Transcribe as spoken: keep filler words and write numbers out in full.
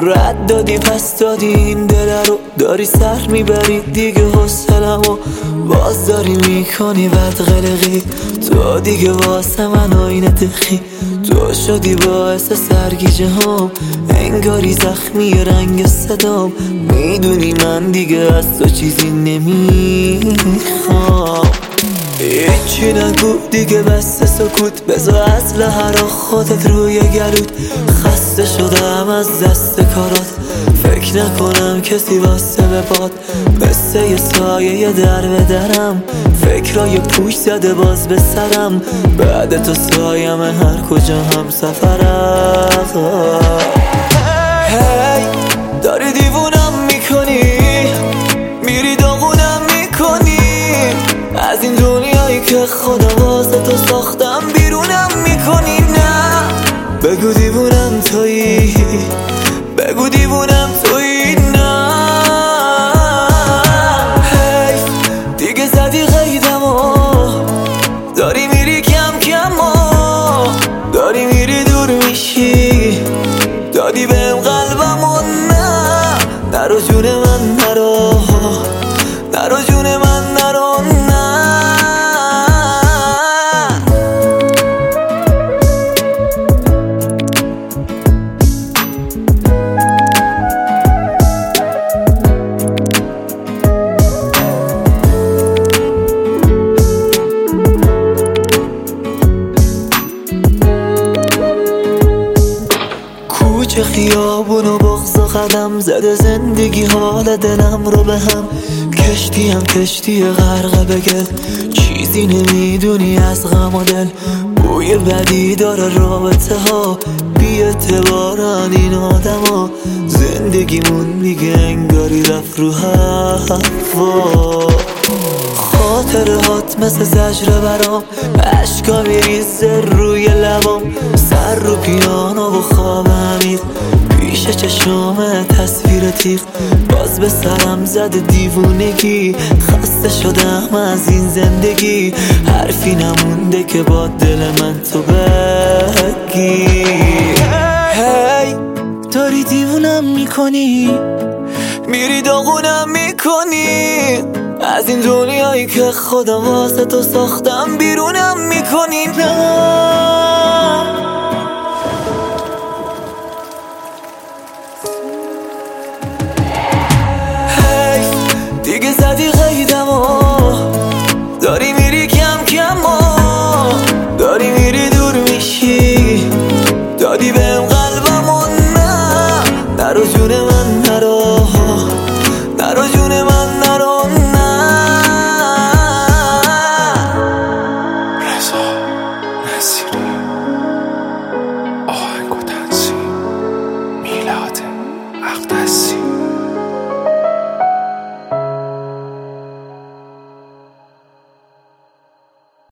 رد دادی پس دادی این دل رو، داری سر میبری دیگه حوصله‌مو باز داری میکنی بد قلقی. تو دیگه واسه من آینه دخی، تو شدی باعث سرگیجه هم، انگاری زخمی رنگ صدام. میدونی من دیگه از تو چیزی نمیخوام. هیچی نگو دیگه بس سکوت، بذار از لحرا خودت روی گلود. خسته شدم از دست کارات، فکر نکنم کسی واسه بپاد. مثل یه سایه در به درم، فکرای پوش زده باز به سرم. بعد تو سایم هر کجا هم سفرم. هی داری دیوونم میکنی، میری داغونم میکنی از این دنیایی که خدا واسه تو ساختم. بیرونم میکنی نه بگو دیوونم تویی، بگو دیوونم تویی. نه حیف دیگه زدی قیدمو، داری میری کم کم و داری میری دور میشی. دادی بهم قلبمو نه نرو جون من نرو، نرو جون من نرو نه. کوچه خیابون و بغض و قدم زده زندگی حال دلم رو به هم. کشتی هم کشتی غرقه به گل، چیزی نمیدونی از غم و دل. بوی بدی داره رابطه ها، بی اعتبارن این آدم ها. زندگیمون دیگه انگاری رفت رو هوا. خاطرهات مثل زجر برام، عشقا میریزه روی لبام. سر رو پیانو و خواب عمیق، پیش چشم تصویر تیغ. باز به سرم زده دیوونگی، خسته شدم از این زندگی. حرفی نمونده که با دل من تو بگی. هی داری دیوونم میکنی، میری داغونم میکنی از این دنیایی که خدا واسه تو ساختم. بیرونم میکنی نه حیف دیگه زدی قید